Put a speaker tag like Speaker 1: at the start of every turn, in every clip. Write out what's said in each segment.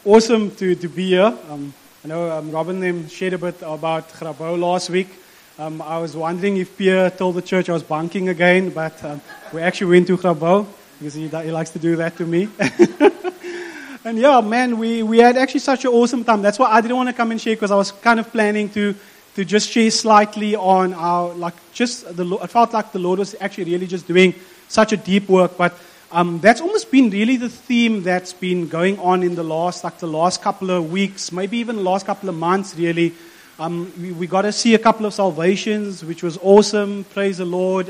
Speaker 1: Awesome to be here. I know Robin them shared a bit about Grabouw last week. I was wondering if Pierre told the church I was bunking again, but we actually went to Grabouw because he likes to do that to me. And yeah, man, we had actually such an awesome time. That's why I didn't want to come and share, because I was kind of planning to just share slightly on our, I felt like the Lord was actually really just doing such a deep work, but that's almost been really the theme that's been going on in the last couple of weeks, maybe even the last couple of months, really. We got to see a couple of salvations, which was awesome. Praise the Lord.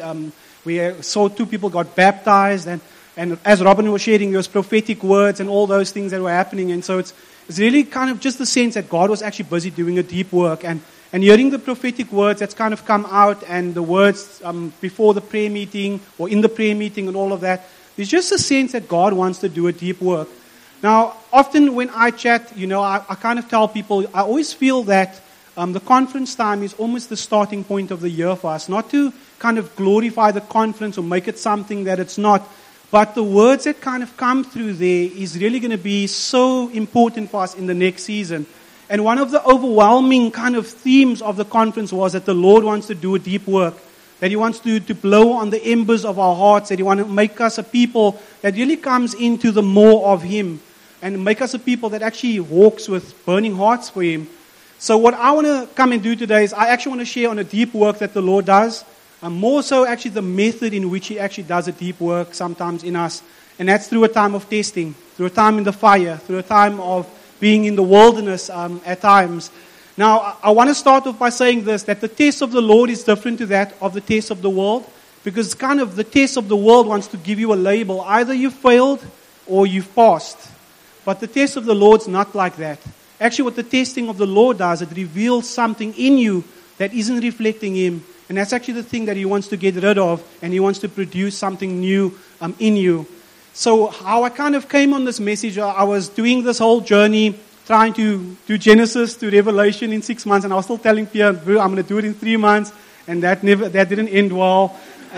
Speaker 1: We saw 2 people got baptized, and as Robin was sharing, there was prophetic words and all those things that were happening. And so it's really kind of just the sense that God was actually busy doing a deep work. And hearing the prophetic words that's kind of come out, and the words before the prayer meeting or in the prayer meeting and all of that, there's just a sense that God wants to do a deep work. Now, often when I chat, I kind of tell people, I always feel that the conference time is almost the starting point of the year for us. Not to kind of glorify the conference or make it something that it's not, but the words that kind of come through there is really going to be so important for us in the next season. And one of the overwhelming kind of themes of the conference was that the Lord wants to do a deep work. That He wants to blow on the embers of our hearts. That He wants to make us a people that really comes into the more of Him. And make us a people that actually walks with burning hearts for Him. So what I want to come and do today is I actually want to share on a deep work that the Lord does. More so actually the method in which He actually does a deep work sometimes in us. And that's through a time of testing. Through a time in the fire. Through a time of being in the wilderness at times. Now, I want to start off by saying this, that the test of the Lord is different to that of the test of the world. Because kind of the test of the world wants to give you a label. Either you failed or you've passed. But the test of the Lord's not like that. Actually, what the testing of the Lord does, it reveals something in you that isn't reflecting Him. And that's actually the thing that He wants to get rid of. And He wants to produce something new in you. So how I kind of came on this message, I was doing this whole journey, trying to do Genesis to Revelation in 6 months, and I was still telling Pierre, I'm going to do it in 3 months, and that didn't end well.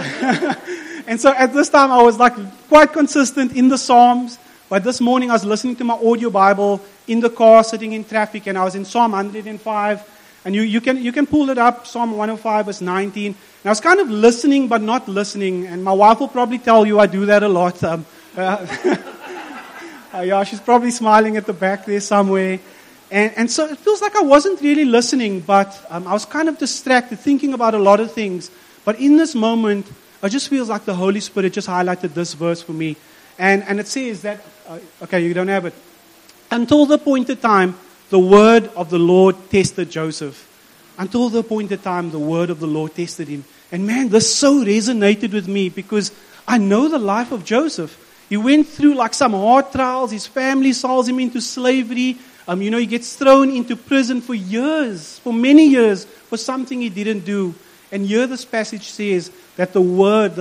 Speaker 1: And so at this time, I was like quite consistent in the Psalms, but this morning I was listening to my audio Bible in the car, sitting in traffic, and I was in Psalm 105, and you can pull it up, Psalm 105 verse 19, and I was kind of listening but not listening, and my wife will probably tell you I do that a lot. Yeah, she's probably smiling at the back there somewhere. And so it feels like I wasn't really listening, but I was kind of distracted, thinking about a lot of things. But in this moment, it just feels like the Holy Spirit just highlighted this verse for me. And it says that, okay, you don't have it. Until the appointed time, the word of the Lord tested Joseph. Until the appointed time, the word of the Lord tested him. And man, this so resonated with me, because I know the life of Joseph. He went through like some hard trials. His family sells him into slavery. He gets thrown into prison for years, for many years, for something he didn't do. And here this passage says that the word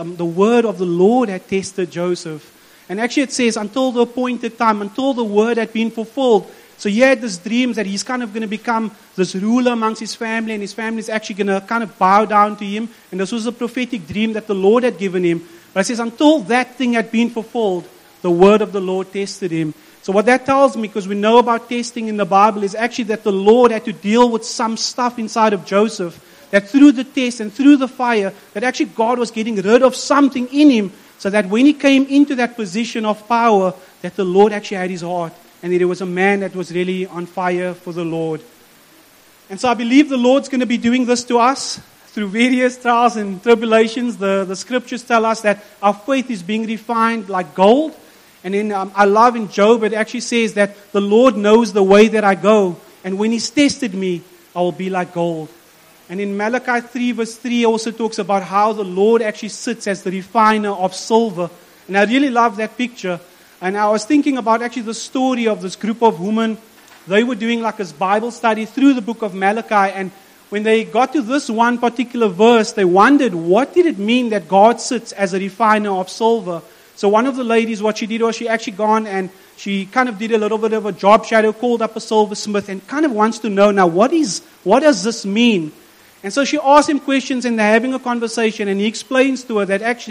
Speaker 1: of the Lord had tested Joseph. And actually it says until the appointed time, until the word had been fulfilled. So he had this dream that he's kind of going to become this ruler amongst his family, and his family is actually going to kind of bow down to him. And this was a prophetic dream that the Lord had given him. But it says, until that thing had been fulfilled, the word of the Lord tested him. So what that tells me, because we know about testing in the Bible, is actually that the Lord had to deal with some stuff inside of Joseph. That through the test and through the fire, that actually God was getting rid of something in him, so that when he came into that position of power, that the Lord actually had his heart. And that he was a man that was really on fire for the Lord. And so I believe the Lord's going to be doing this to us. Through various trials and tribulations, the scriptures tell us that our faith is being refined like gold. And then I love in Job, it actually says that the Lord knows the way that I go. And when He's tested me, I will be like gold. And in Malachi 3 verse 3 also talks about how the Lord actually sits as the refiner of silver. And I really love that picture. And I was thinking about actually the story of this group of women. They were doing like this Bible study through the book of Malachi, and when they got to this one particular verse, they wondered, what did it mean that God sits as a refiner of silver? So one of the ladies, what she did was she actually gone and she kind of did a little bit of a job shadow, called up a silversmith, and kind of wants to know, now what does this mean? And so she asked him questions, and they're having a conversation, and he explains to her that actually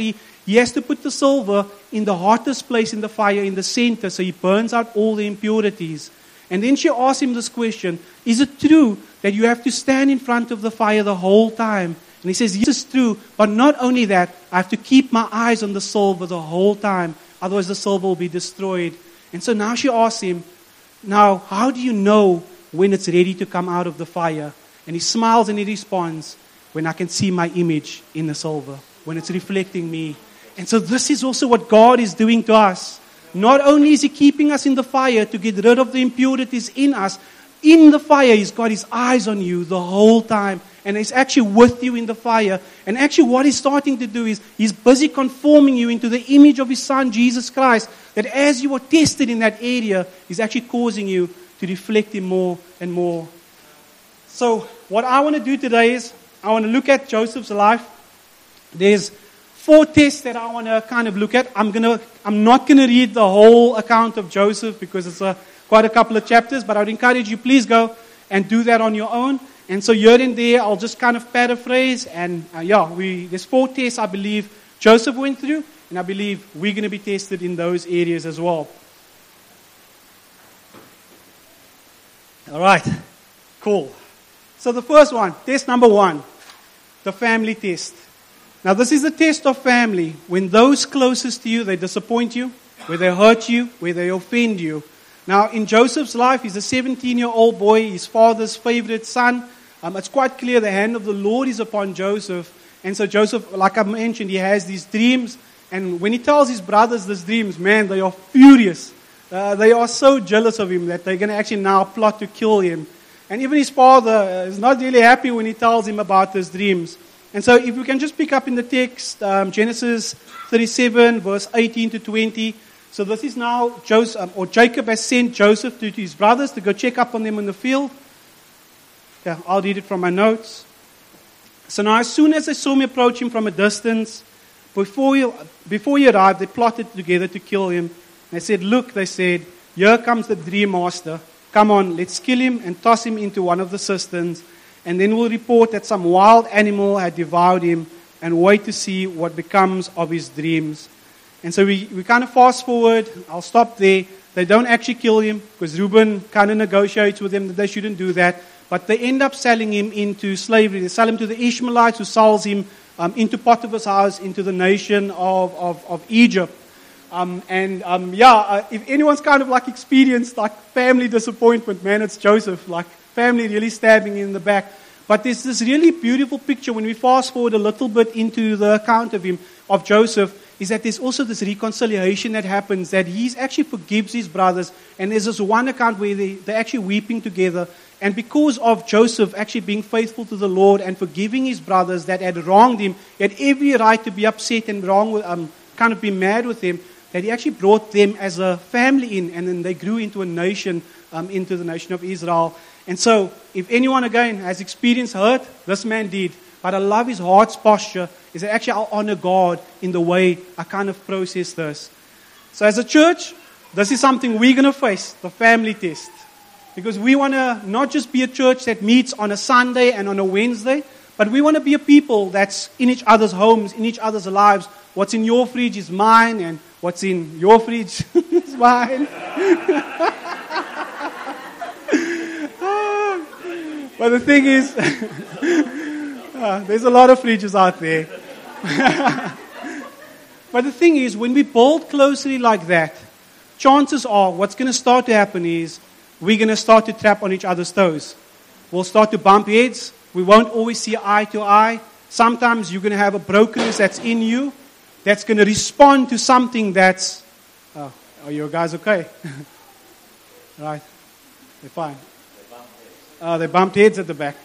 Speaker 1: he has to put the silver in the hottest place in the fire, in the center, so he burns out all the impurities. And then she asked him this question, is it true that you have to stand in front of the fire the whole time? And he says, yes, it's true, but not only that, I have to keep my eyes on the silver the whole time, otherwise the silver will be destroyed. And so now she asks him, now, how do you know when it's ready to come out of the fire? And he smiles and he responds, when I can see my image in the silver, when it's reflecting me. And so this is also what God is doing to us. Not only is He keeping us in the fire to get rid of the impurities in us, in the fire He's got His eyes on you the whole time. And He's actually with you in the fire. And actually what He's starting to do is He's busy conforming you into the image of His Son, Jesus Christ. That as you are tested in that area, He's actually causing you to reflect Him more and more. So what I want to do today is, I want to look at Joseph's life. There's 4 tests that I want to kind of look at. I'm not going to read the whole account of Joseph because it's quite a couple of chapters, but I would encourage you, please go and do that on your own. And so here and there, I'll just kind of paraphrase. And there's 4 tests I believe Joseph went through, and I believe we're going to be tested in those areas as well. All right, cool. So the first one, test number 1, the family test. Now this is the test of family. When those closest to you, they disappoint you, where they hurt you, where they offend you. Now in Joseph's life, he's a 17-year-old boy, his father's favorite son. It's quite clear the hand of the Lord is upon Joseph. And so Joseph, like I mentioned, he has these dreams. And when he tells his brothers these dreams, man, they are furious. They are so jealous of him that they're going to actually now plot to kill him. And even his father is not really happy when he tells him about his dreams. And so if we can just pick up in the text, Genesis 37, verse 18 to 20. So this is now Jacob has sent Joseph to his brothers to go check up on them in the field. Yeah, I'll read it from my notes. So now as soon as they saw me approach him from a distance, before he arrived, they plotted together to kill him. They said, look, they said, here comes the dream master. Come on, let's kill him and toss him into one of the cisterns. And then we'll report that some wild animal had devoured him and wait to see what becomes of his dreams. And so we kind of fast forward. I'll stop there. They don't actually kill him because Reuben kind of negotiates with them that they shouldn't do that. But they end up selling him into slavery. They sell him to the Ishmaelites who sells him into Potiphar's house, into the nation of Egypt. If anyone's kind of like experienced like family disappointment, man, it's Joseph. Like family really stabbing in the back. But there's this really beautiful picture when we fast forward a little bit into the account of him, of Joseph, is that there's also this reconciliation that happens, that he actually forgives his brothers. And there's this one account where they're actually weeping together. And because of Joseph actually being faithful to the Lord and forgiving his brothers that had wronged him, he had every right to be upset and kind of be mad with him, that he actually brought them as a family in, and then they grew into a nation, into the nation of Israel. And so, if anyone again has experienced hurt, this man did. But I love his heart's posture, is that actually I'll honor God in the way I kind of process this. So as a church, this is something we're going to face, the family test. Because we want to not just be a church that meets on a Sunday and on a Wednesday, but we want to be a people that's in each other's homes, in each other's lives. What's in your fridge is mine, and what's in your fridge is mine. But the thing is, there's a lot of fridges out there. But the thing is, when we build closely like that, chances are what's going to start to happen is we're going to start to trap on each other's toes. We'll start to bump heads. We won't always see eye to eye. Sometimes you're going to have a brokenness that's in you that's going to respond to something that's... Oh, are you guys okay? Right. They're fine. They bumped heads at the back.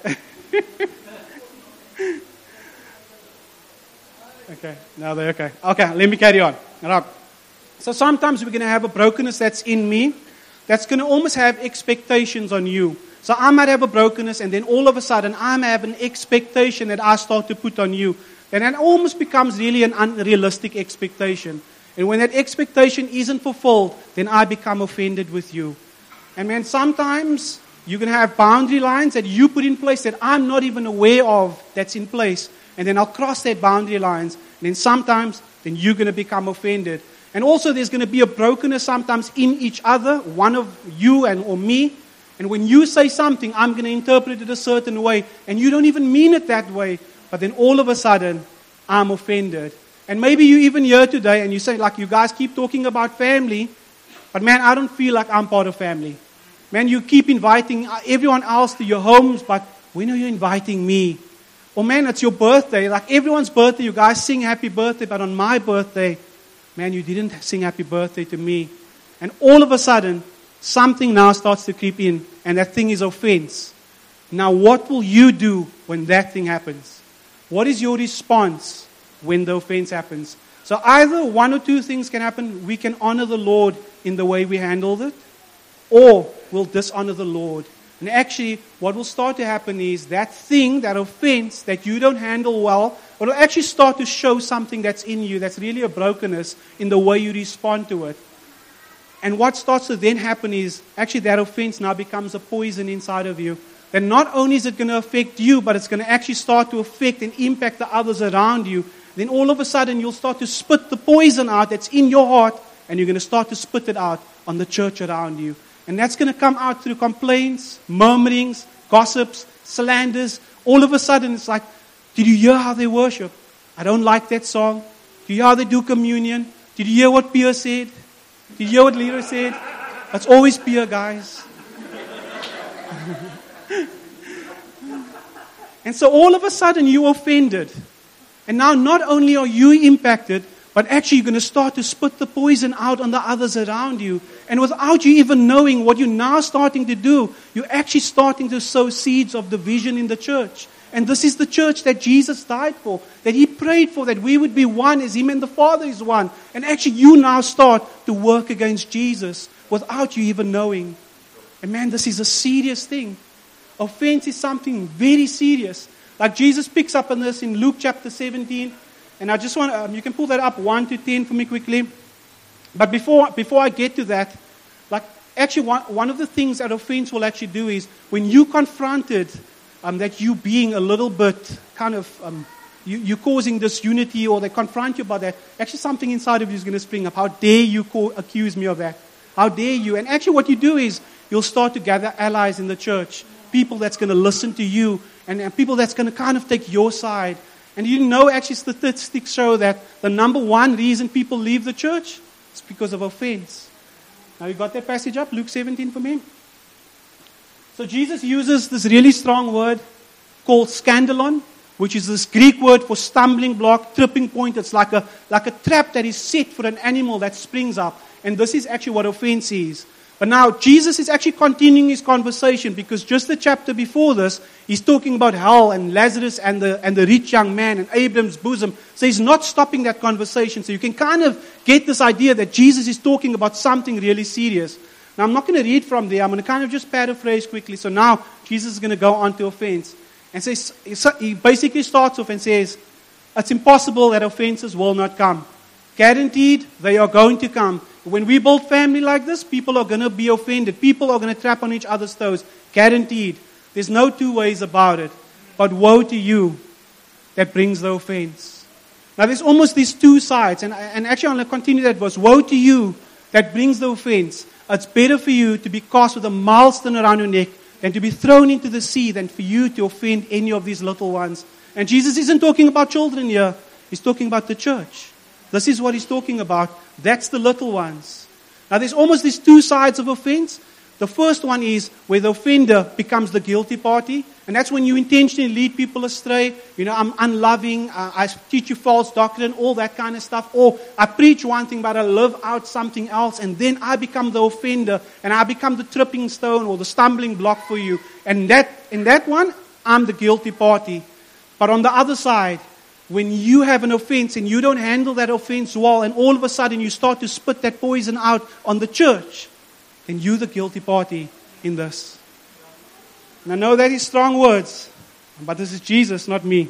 Speaker 1: Okay, now they're okay. Okay, let me carry on. All right. So sometimes we're going to have a brokenness that's in me that's going to almost have expectations on you. So I might have a brokenness, and then all of a sudden I have an expectation that I start to put on you. And it almost becomes really an unrealistic expectation. And when that expectation isn't fulfilled, then I become offended with you. And man, sometimes you're going to have boundary lines that you put in place that I'm not even aware of that's in place. And then I'll cross that boundary lines. And then sometimes then you're going to become offended. And also there's going to be a brokenness sometimes in each other, one of you or me. And when you say something, I'm going to interpret it a certain way. And you don't even mean it that way. But then all of a sudden, I'm offended. And maybe you're even here today and you say, like, you guys keep talking about family. But man, I don't feel like I'm part of family. Man, you keep inviting everyone else to your homes, but when are you inviting me? Or man, it's your birthday. Like everyone's birthday, you guys sing happy birthday, but on my birthday, man, you didn't sing happy birthday to me. And all of a sudden, something now starts to creep in, and that thing is offense. Now, what will you do when that thing happens? What is your response when the offense happens? So either one or two things can happen. We can honor the Lord in the way we handled it, or we'll dishonor the Lord. And actually, what will start to happen is that thing, that offense that you don't handle well, will actually start to show something that's in you that's really a brokenness in the way you respond to it. And what starts to then happen is, actually that offense now becomes a poison inside of you. Then not only is it going to affect you, but it's going to actually start to affect and impact the others around you. Then all of a sudden you'll start to spit the poison out that's in your heart, and you're going to start to spit it out on the church around you. And that's going to come out through complaints, murmurings, gossips, slanders. All of a sudden it's like, did you hear how they worship? I don't like that song. Did you hear how they do communion? Did you hear what Pierre said? Did you hear what Leroy said? It's always Pierre, guys. And so all of a sudden you're offended. And now not only are you impacted, but actually you're going to start to spit the poison out on the others around you. And without you even knowing what you're now starting to do, you're actually starting to sow seeds of division in the church. And this is the church that Jesus died for, that He prayed for, that we would be one as Him and the Father is one. And actually you now start to work against Jesus without you even knowing. And man, this is a serious thing. Offense is something very serious. Like Jesus picks up on this in Luke chapter 17. And I just want, you can pull that up 1 to 10 for me quickly. But before I get to that, like actually one of the things that offense will actually do is when you confronted that you being a little bit kind of, you're causing disunity, or they confront you about that, actually something inside of you is going to spring up. How dare you accuse me of that? How dare you? And actually what you do is you'll start to gather allies in the church, people that's going to listen to you, and people that's going to kind of take your side. And you know, actually statistics show that the number one reason people leave the church is because of offense. Now you got that passage up, Luke 17 for me? So Jesus uses this really strong word called scandalon, which is this Greek word for stumbling block, tripping point. It's like a trap that is set for an animal that springs up. And this is actually what offense is. But now Jesus is actually continuing his conversation, because just the chapter before this, he's talking about hell and Lazarus and the rich young man and Abraham's bosom. So he's not stopping that conversation. So you can kind of get this idea that Jesus is talking about something really serious. Now I'm not going to read from there. I'm going to kind of just paraphrase quickly. So now Jesus is going to go on to offense. And says, he basically starts off and says, it's impossible that offenses will not come. Guaranteed, they are going to come. When we build family like this, people are going to be offended. People are going to trap on each other's toes. Guaranteed. There's no two ways about it. But woe to you that brings the offense. Now there's almost these two sides. And actually I'm going to continue that verse. Woe to you that brings the offense. It's better for you to be cast with a millstone around your neck than to be thrown into the sea, than for you to offend any of these little ones. And Jesus isn't talking about children here. He's talking about the church. This is what he's talking about. That's the little ones. Now there's almost these two sides of offense. The first one is where the offender becomes the guilty party. And that's when you intentionally lead people astray. You know, I'm unloving, I teach you false doctrine, all that kind of stuff. Or I preach one thing, but I live out something else. And then I become the offender. And I become the tripping stone or the stumbling block for you. And in that one, I'm the guilty party. But on the other side, when you have an offense and you don't handle that offense well, and all of a sudden you start to spit that poison out on the church, then you're the guilty party in this. And I know that is strong words, but this is Jesus, not me.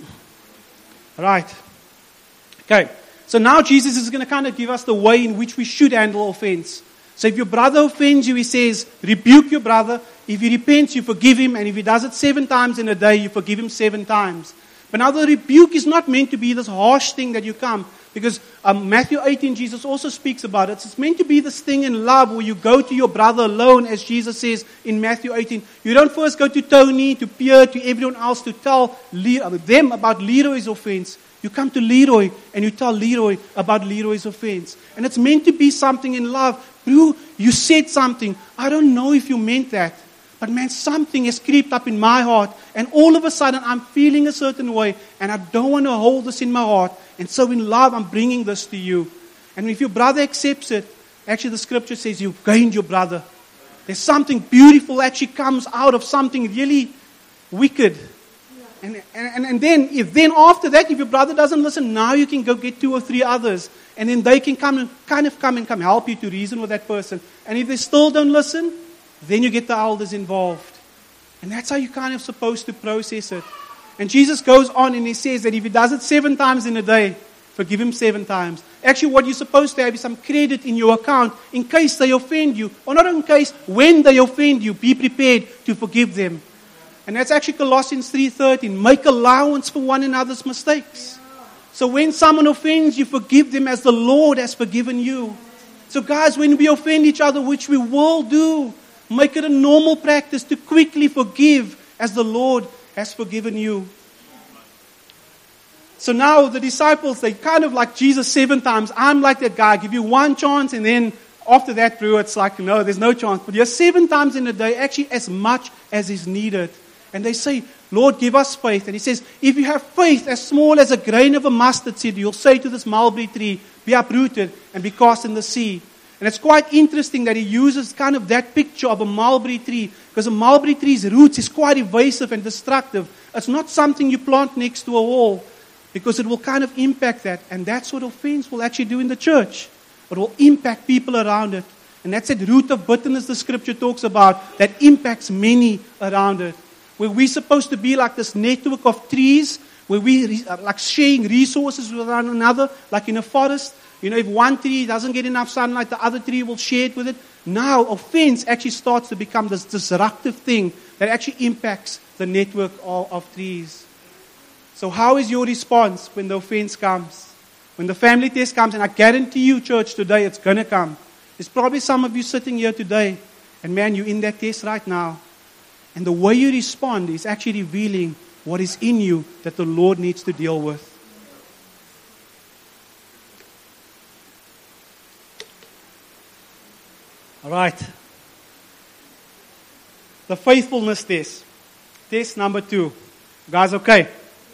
Speaker 1: All right. Okay. So now Jesus is going to kind of give us the way in which we should handle offense. So if your brother offends you, he says, rebuke your brother. If he repents, you forgive him. And if he does it 7 times in a day, you forgive him 7 times. But now the rebuke is not meant to be this harsh thing that you come. Because Matthew 18, Jesus also speaks about it. It's meant to be this thing in love where you go to your brother alone, as Jesus says in Matthew 18. You don't first go to Tony, to Pierre, to everyone else to tell them about Leroy's offense. You come to Leroy and you tell Leroy about Leroy's offense. And it's meant to be something in love. You said something. I don't know if you meant that. But man, something has creeped up in my heart. And all of a sudden, I'm feeling a certain way. And I don't want to hold this in my heart. And so in love, I'm bringing this to you. And if your brother accepts it, actually the scripture says you've gained your brother. There's something beautiful actually comes out of something really wicked. And then after that, if your brother doesn't listen, now you can go get 2 or 3 others. And then they can come and help you to reason with that person. And if they still don't listen, then you get the elders involved. And that's how you're kind of supposed to process it. And Jesus goes on and he says that if he does it 7 times in a day, forgive him 7 times. Actually, what you're supposed to have is some credit in your account in case they offend you. Or not in case, when they offend you, be prepared to forgive them. And that's actually Colossians 3:13. Make allowance for one another's mistakes. So when someone offends you, forgive them as the Lord has forgiven you. So guys, when we offend each other, which we will do, make it a normal practice to quickly forgive as the Lord has forgiven you. So now the disciples, they kind of like Jesus 7 times. I'm like that guy. I give you 1 chance and then after that, bro, it's like, no, there's no chance. But you're 7 times in a day, actually as much as is needed. And they say, Lord, give us faith. And he says, if you have faith as small as a grain of a mustard seed, you'll say to this mulberry tree, be uprooted and be cast in the sea. And it's quite interesting that he uses kind of that picture of a mulberry tree, because a mulberry tree's roots is quite evasive and destructive. It's not something you plant next to a wall, because it will kind of impact that. And that's what offense will actually do in the church. It will impact people around it. And that's that root of bitterness the scripture talks about that impacts many around it. Where we're supposed to be like this network of trees, where we like sharing resources with one another, like in a forest. You know, if one tree doesn't get enough sunlight, the other tree will share it with it. Now, offense actually starts to become this disruptive thing that actually impacts the network of trees. So how is your response when the offense comes? When the family test comes, and I guarantee you, church, today it's going to come. There's probably some of you sitting here today, and man, you're in that test right now. And the way you respond is actually revealing what is in you that the Lord needs to deal with. All right. The faithfulness test. Test number 2. Guys, okay?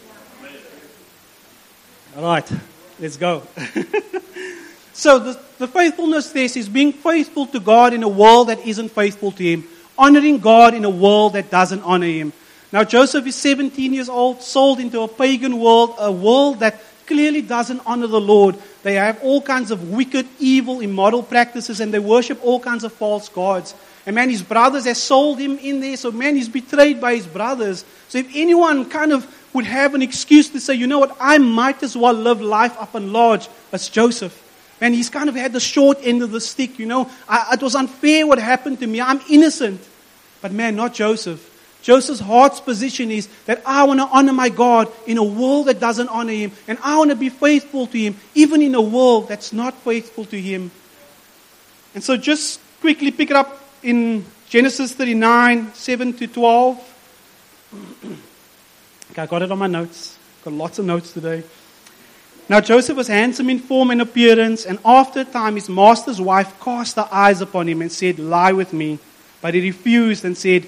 Speaker 1: All right. Let's go. So the faithfulness test is being faithful to God in a world that isn't faithful to Him. Honoring God in a world that doesn't honor Him. Now Joseph is 17 years old, sold into a pagan world, a world that clearly doesn't honor the Lord. They have all kinds of wicked, evil, immoral practices, and they worship all kinds of false gods. And man, his brothers have sold him in there, so man, he's betrayed by his brothers. So if anyone kind of would have an excuse to say, you know what, I might as well live life up and large, it's Joseph. Man, he's kind of had the short end of the stick, you know. It was unfair what happened to me. I'm innocent. But man, not Joseph. Joseph's heart's position is that I want to honor my God in a world that doesn't honor Him. And I want to be faithful to Him, even in a world that's not faithful to Him. And so just quickly pick it up in Genesis 39, 7 to 12. Okay, I got it on my notes. Got lots of notes today. Now Joseph was handsome in form and appearance, and after a time his master's wife cast her eyes upon him and said, lie with me. But he refused and said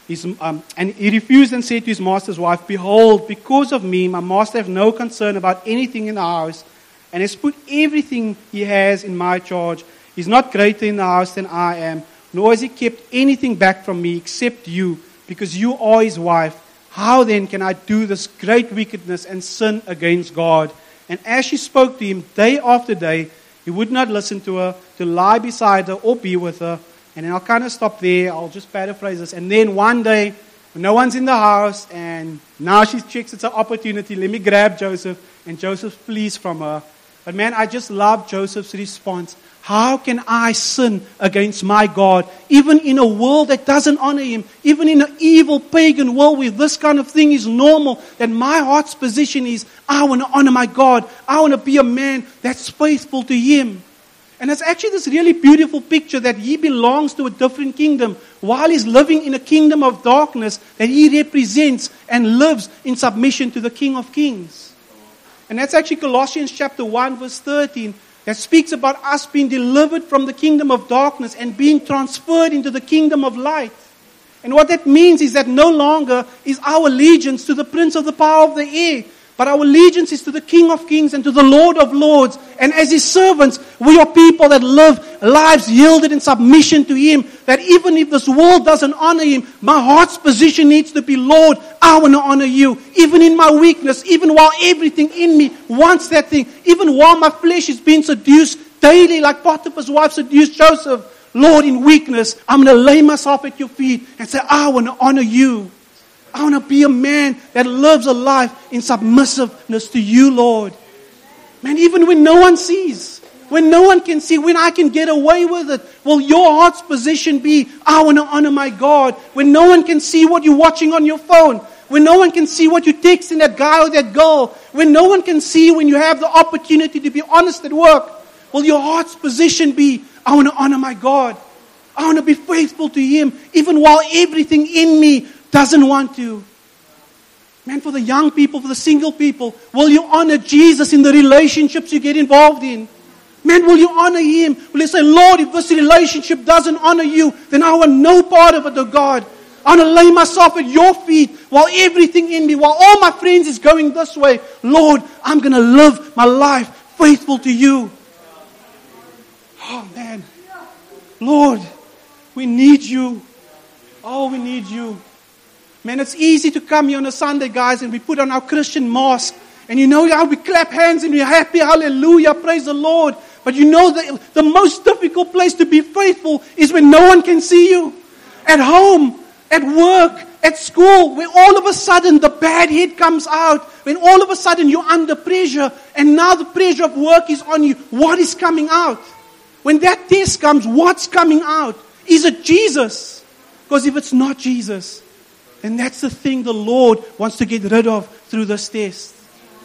Speaker 1: to his master's wife, behold, because of me, my master have no concern about anything in the house, and has put everything he has in my charge. He's not greater in the house than I am, nor has he kept anything back from me except you, because you are his wife. How then can I do this great wickedness and sin against God? And as she spoke to him day after day, he would not listen to her, to lie beside her or be with her. And then I'll kind of stop there. I'll just paraphrase this. And then one day, when no one's in the house, and now she checks it's an opportunity. Let me grab Joseph. And Joseph flees from her. But man, I just love Joseph's response. How can I sin against my God? Even in a world that doesn't honor Him, even in an evil pagan world where this kind of thing is normal, that my heart's position is, I want to honor my God. I want to be a man that's faithful to Him. And it's actually this really beautiful picture that he belongs to a different kingdom while he's living in a kingdom of darkness that he represents and lives in submission to the King of Kings. And that's actually Colossians chapter 1 verse 13 that speaks about us being delivered from the kingdom of darkness and being transferred into the kingdom of light. And what that means is that no longer is our allegiance to the prince of the power of the air, but our allegiance is to the King of Kings and to the Lord of Lords. And as His servants, we are people that live lives yielded in submission to Him. That even if this world doesn't honor Him, my heart's position needs to be, Lord, I want to honor You. Even in my weakness, even while everything in me wants that thing, even while my flesh is being seduced daily like Potiphar's wife seduced Joseph, Lord, in weakness, I'm going to lay myself at Your feet and say, I want to honor You. I want to be a man that lives a life in submissiveness to You, Lord. Man, even when no one sees, when no one can see, when I can get away with it, will Your heart's position be, I want to honor my God? When no one can see what you're watching on your phone, when no one can see what you're texting that guy or that girl, when no one can see when you have the opportunity to be honest at work, will your heart's position be, I want to honor my God. I want to be faithful to Him, even while everything in me doesn't want to. Man, for the young people, for the single people, will you honor Jesus in the relationships you get involved in? Man, will you honor Him? Will you say, Lord, if this relationship doesn't honor You, then I want no part of it, oh God. I want to lay myself at Your feet while everything in me, while all my friends is going this way. Lord, I'm going to live my life faithful to You. Oh, man. Lord, we need You. Oh, we need You. Man, it's easy to come here on a Sunday, guys, and we put on our Christian mask. And you know how we clap hands and we're happy, hallelujah, praise the Lord. But you know the most difficult place to be faithful is when no one can see you. At home, at work, at school, where all of a sudden the bad head comes out. When all of a sudden you're under pressure and now the pressure of work is on you. What is coming out? When that test comes, what's coming out? Is it Jesus? Because if it's not Jesus, and that's the thing the Lord wants to get rid of through this test.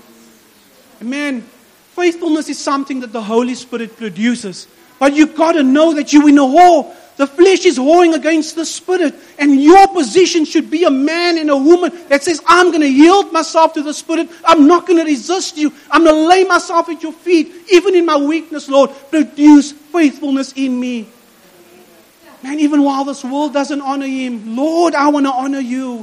Speaker 1: And man, faithfulness is something that the Holy Spirit produces. But you've got to know that you're in a war. The flesh is warring against the Spirit. And your position should be a man and a woman that says, I'm going to yield myself to the Spirit. I'm not going to resist You. I'm going to lay myself at Your feet. Even in my weakness, Lord, produce faithfulness in me. Man, even while this world doesn't honor Him, Lord, I want to honor You.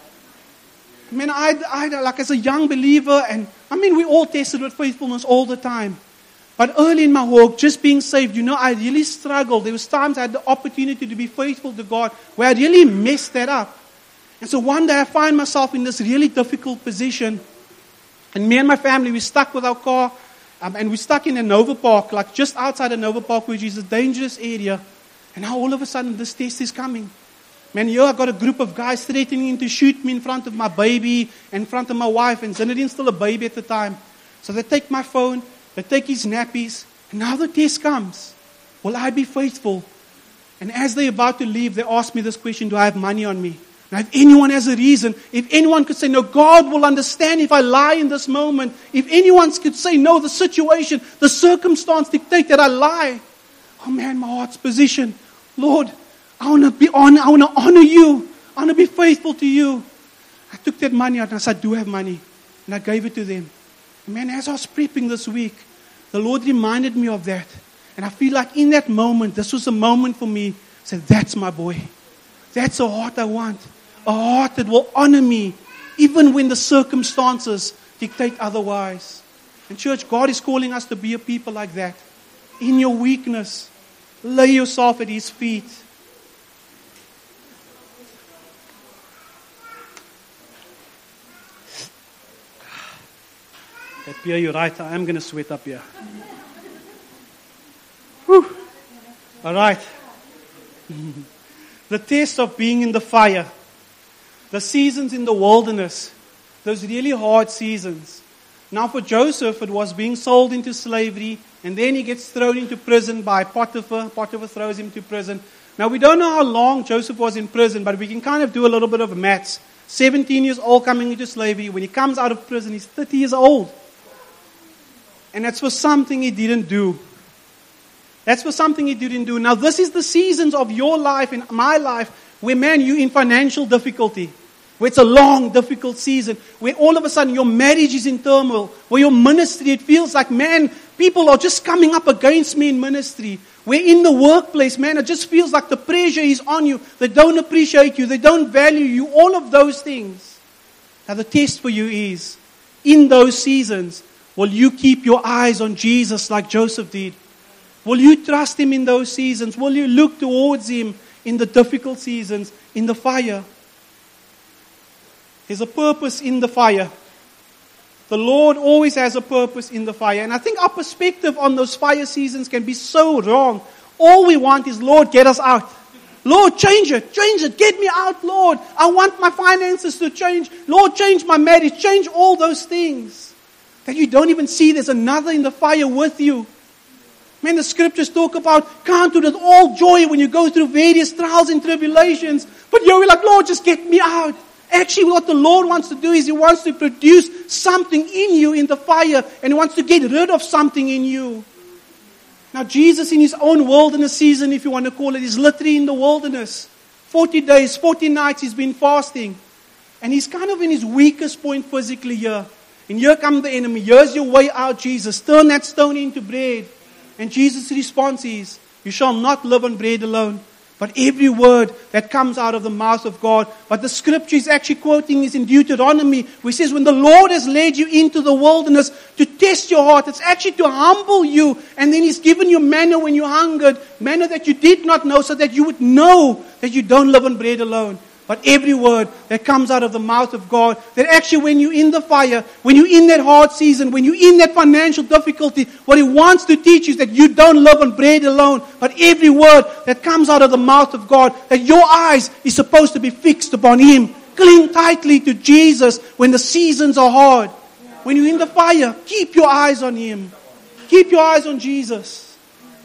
Speaker 1: Man, I like as a young believer, and I mean, we all tested with faithfulness all the time. But early in my walk, just being saved, you know, I really struggled. There was times I had the opportunity to be faithful to God where I really messed that up. And so one day I find myself in this really difficult position. And me and my family, we stuck with our car, and we stuck in a Nova Park, like just outside of Nova Park, which is a dangerous area. And now all of a sudden this test is coming. Man, here I got a group of guys threatening to shoot me in front of my baby, in front of my wife, and Zinedine still a baby at the time. So they take my phone, they take his nappies, and now the test comes. Will I be faithful? And as they're about to leave, they ask me this question, do I have money on me? Now if anyone has a reason, if anyone could say, no, God will understand if I lie in this moment. If anyone could say, no, the situation, the circumstance dictate that I lie. Oh man, my heart's position. Lord, I want to honor You. I want to be faithful to You. I took that money out and I said, I do have money. And I gave it to them. And man, as I was prepping this week, the Lord reminded me of that. And I feel like in that moment, this was a moment for me. I said, that's my boy. That's a heart I want. A heart that will honor me, even when the circumstances dictate otherwise. And church, God is calling us to be a people like that. In your weakness, lay yourself at His feet. That beer, you're right, I am going to sweat up here. Whew. All right. The test of being in the fire. The seasons in the wilderness. Those really hard seasons. Now for Joseph, it was being sold into slavery, and then he gets thrown into prison by Potiphar. Potiphar throws him to prison. Now we don't know how long Joseph was in prison, but we can kind of do a little bit of maths. 17 years old coming into slavery. When he comes out of prison, he's 30 years old. And that's for something he didn't do. That's for something he didn't do. Now this is the seasons of your life and my life where, man, you're in financial difficulty. Where it's a long, difficult season. Where all of a sudden your marriage is in turmoil. Where your ministry, it feels like, man, people are just coming up against me in ministry. Where in the workplace, man, it just feels like the pressure is on you. They don't appreciate you. They don't value you. All of those things. Now the test for you is, in those seasons, will you keep your eyes on Jesus like Joseph did? Will you trust Him in those seasons? Will you look towards Him in the difficult seasons, in the fire? There's a purpose in the fire. The Lord always has a purpose in the fire. And I think our perspective on those fire seasons can be so wrong. All we want is, Lord, get us out. Lord, change it, get me out, Lord. I want my finances to change. Lord, change my marriage, change all those things. That you don't even see there's another in the fire with you. Man, the scriptures talk about, count it all joy when you go through various trials and tribulations. But you're like, Lord, just get me out. Actually, what the Lord wants to do is He wants to produce something in you in the fire. And He wants to get rid of something in you. Now, Jesus in His own wilderness season, if you want to call it, is literally in the wilderness. 40 days, 40 nights He's been fasting. And He's kind of in His weakest point physically here. And here comes the enemy. Here's your way out, Jesus. Turn that stone into bread. And Jesus' response is, you shall not live on bread alone, but every word that comes out of the mouth of God. But the scripture is actually quoting is in Deuteronomy, which says, when the Lord has led you into the wilderness to test your heart, it's actually to humble you. And then He's given you manna when you hungered, manna that you did not know, so that you would know that you don't live on bread alone. But every word that comes out of the mouth of God, that actually when you're in the fire, when you're in that hard season, when you're in that financial difficulty, what He wants to teach you is that you don't live on bread alone, but every word that comes out of the mouth of God, that your eyes is supposed to be fixed upon Him. Cling tightly to Jesus when the seasons are hard. When you're in the fire, keep your eyes on Him. Keep your eyes on Jesus.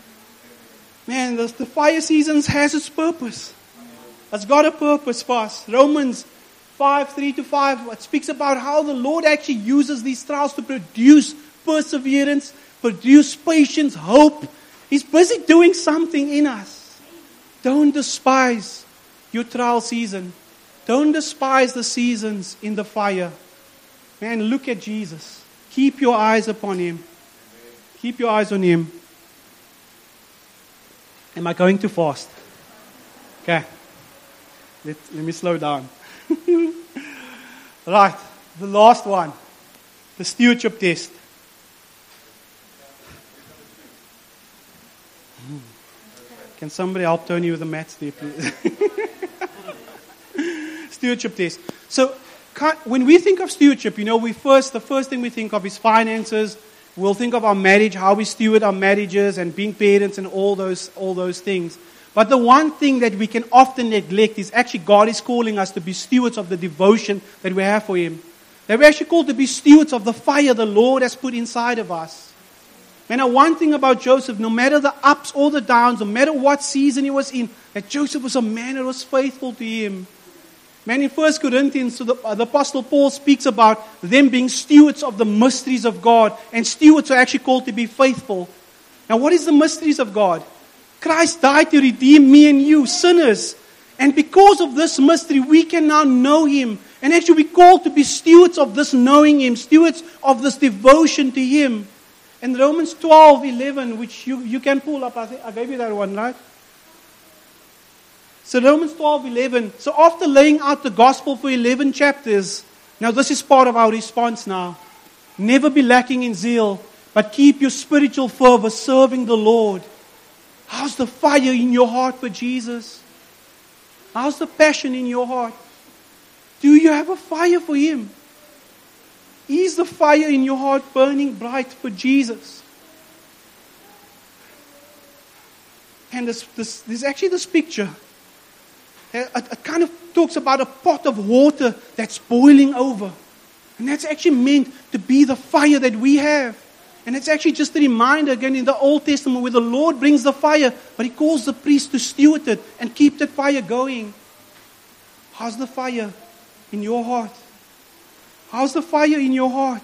Speaker 1: Man, the fire seasons has its purpose. It's got a purpose for us. Romans 5:3-5, it speaks about how the Lord actually uses these trials to produce perseverance, produce patience, hope. He's busy doing something in us. Don't despise your trial season. Don't despise the seasons in the fire. Man, look at Jesus. Keep your eyes upon Him. Keep your eyes on Him. Am I going too fast? Okay. Let me slow down. Right, the last one. The stewardship test. Can somebody help Tony with the maths there, please? Stewardship test. So, when we think of stewardship, the first thing we think of is finances. We'll think of our marriage, how we steward our marriages and being parents and all those things. But the one thing that we can often neglect is actually God is calling us to be stewards of the devotion that we have for Him. That we're actually called to be stewards of the fire the Lord has put inside of us. And one thing about Joseph, no matter the ups or the downs, no matter what season he was in, that Joseph was a man that was faithful to Him. Man, in 1 Corinthians, the Apostle Paul speaks about them being stewards of the mysteries of God. And stewards are actually called to be faithful. Now, what is the mysteries of God? Christ died to redeem me and you, sinners. And because of this mystery, we can now know Him. And actually we're called to be stewards of this knowing Him, stewards of this devotion to Him. And Romans 12:11, which you can pull up, I gave you that one, right? So Romans 12:11. So after laying out the gospel for 11 chapters, now this is part of our response now. Never be lacking in zeal, but keep your spiritual fervor serving the Lord. How's the fire in your heart for Jesus? How's the passion in your heart? Do you have a fire for Him? Is the fire in your heart burning bright for Jesus? And there's actually this picture. It kind of talks about a pot of water that's boiling over. And that's actually meant to be the fire that we have. And it's actually just a reminder again in the Old Testament where the Lord brings the fire, but He calls the priest to steward it and keep that fire going. How's the fire in your heart? How's the fire in your heart?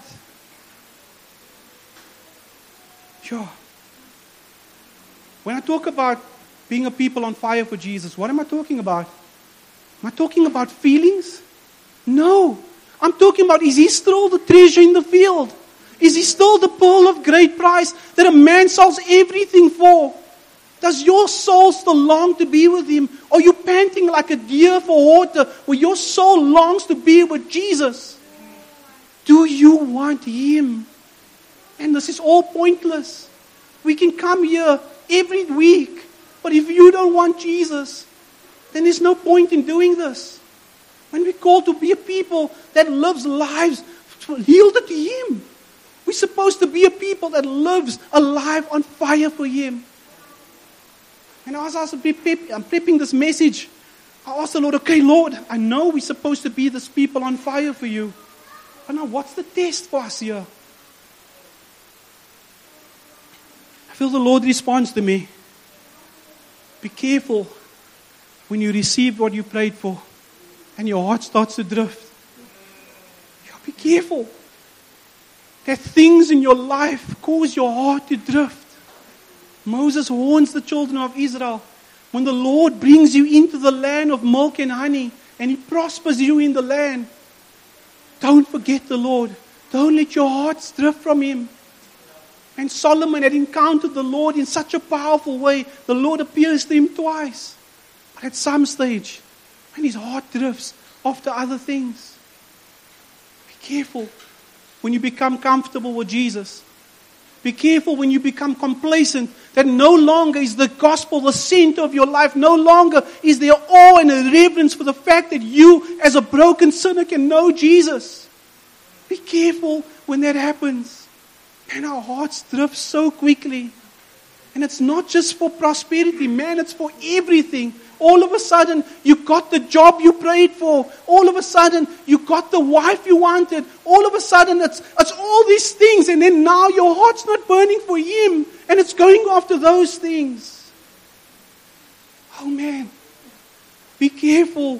Speaker 1: Sure. When I talk about being a people on fire for Jesus, what am I talking about? Am I talking about feelings? No. I'm talking about, is He still the treasure in the field? Is He still the pearl of great price that a man sells everything for? Does your soul still long to be with Him? Are you panting like a deer for water where your soul longs to be with Jesus? Do you want Him? And this is all pointless. We can come here every week, but if you don't want Jesus, then there's no point in doing this. When we're called to be a people that lives lives yielded to Him, we're supposed to be a people that lives a life on fire for Him. And as I was prepping this message, I asked the Lord, okay, Lord, I know we're supposed to be this people on fire for You. But now what's the test for us here? I feel the Lord responds to me. Be careful when you receive what you prayed for and your heart starts to drift. Be careful that things in your life cause your heart to drift. Moses warns the children of Israel, when the Lord brings you into the land of milk and honey and He prospers you in the land, don't forget the Lord. Don't let your hearts drift from Him. And Solomon had encountered the Lord in such a powerful way. The Lord appears to him twice. But at some stage, when his heart drifts off to other things, be careful when you become comfortable with Jesus. Be careful when you become complacent, that no longer is the gospel the center of your life. No longer is there awe and a reverence for the fact that you, as a broken sinner, can know Jesus. Be careful when that happens. And our hearts drift so quickly. And it's not just for prosperity, man, it's for everything. All of a sudden, you got the job you prayed for. All of a sudden, you got the wife you wanted. All of a sudden, it's all these things. And then now your heart's not burning for Him. And it's going after those things. Oh man, be careful.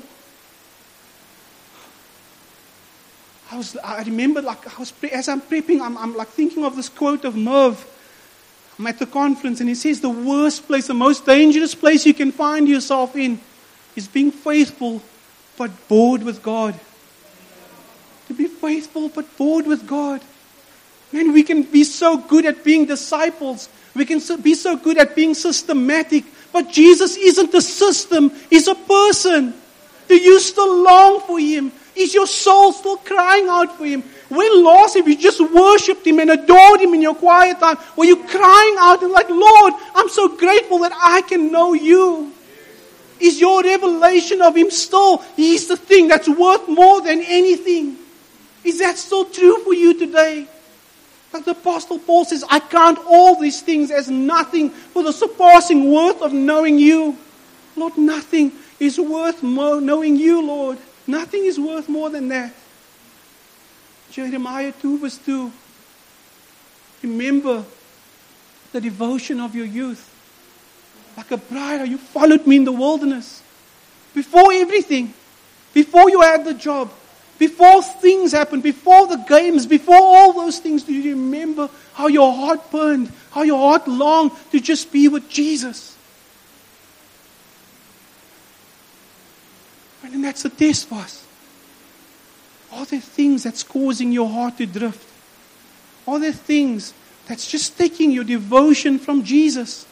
Speaker 1: I remember, as I'm prepping, I'm like thinking of this quote of Merv. I'm at the conference and he says the worst place, the most dangerous place you can find yourself in is being faithful but bored with God. To be faithful but bored with God. Man, we can be so good at being disciples. We can be so good at being systematic. But Jesus isn't a system, He's a person. Do you still long for Him? Is your soul still crying out for Him? When last have you just worshipped Him and adored Him in your quiet time? Were you crying out and like, Lord, I'm so grateful that I can know You? Is your revelation of Him still, He's the thing that's worth more than anything? Is that still true for you today? Like the Apostle Paul says, I count all these things as nothing for the surpassing worth of knowing You. Lord, nothing is worth more knowing You, Lord. Nothing is worth more than that. Jeremiah 2 verse 2. Remember the devotion of your youth. Like a bride, you followed me in the wilderness. Before everything. Before you had the job. Before things happened. Before the games. Before all those things. Do you remember how your heart burned? How your heart longed to just be with Jesus? And that's the test for us. Are there things that's causing your heart to drift? Are there things that's just taking your devotion from Jesus?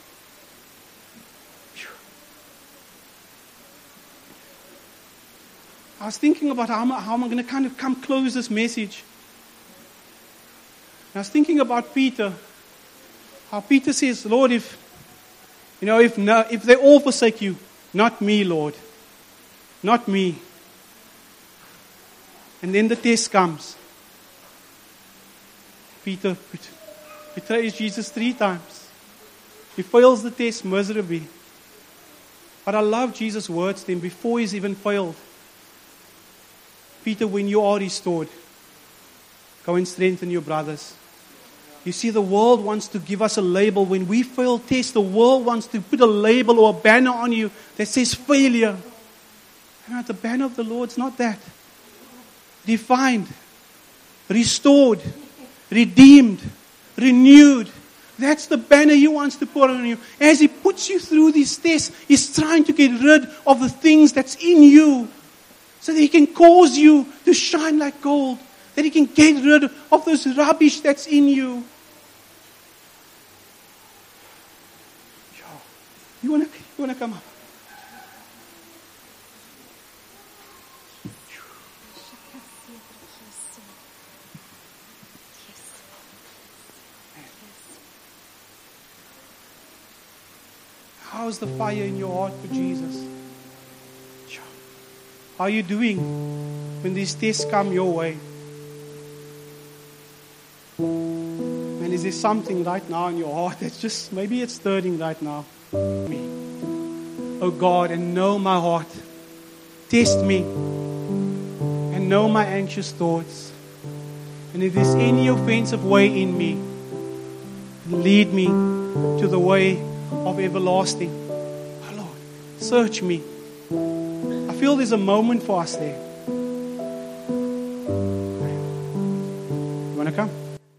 Speaker 1: I was thinking about how am I going to kind of come close this message. And I was thinking about Peter. How Peter says, Lord, if they all forsake You, not me, Lord. Not me. And then the test comes. Peter betrays Jesus 3 times. He fails the test miserably. But I love Jesus' words to him before he's even failed. Peter, when you are restored, Go and strengthen your brothers. You see, the world wants to give us a label. When we fail tests, the world wants to put a label or a banner on you that says failure. No, the banner of the Lord's not that. Defined, restored, redeemed, renewed. That's the banner He wants to put on you. As He puts you through these tests, He's trying to get rid of the things that's in you so that He can cause you to shine like gold. That He can get rid of this rubbish that's in you. You want to come up? How's the fire in your heart for Jesus? How are you doing when these tests come your way? And is there something right now in your heart that's just, maybe it's stirring right now? Me. Oh God, and know my heart. Test me. And know my anxious thoughts. And if there's any offensive way in me, lead me to the way of everlasting. Oh Lord, search me. I feel there's a moment for us there. You want to come?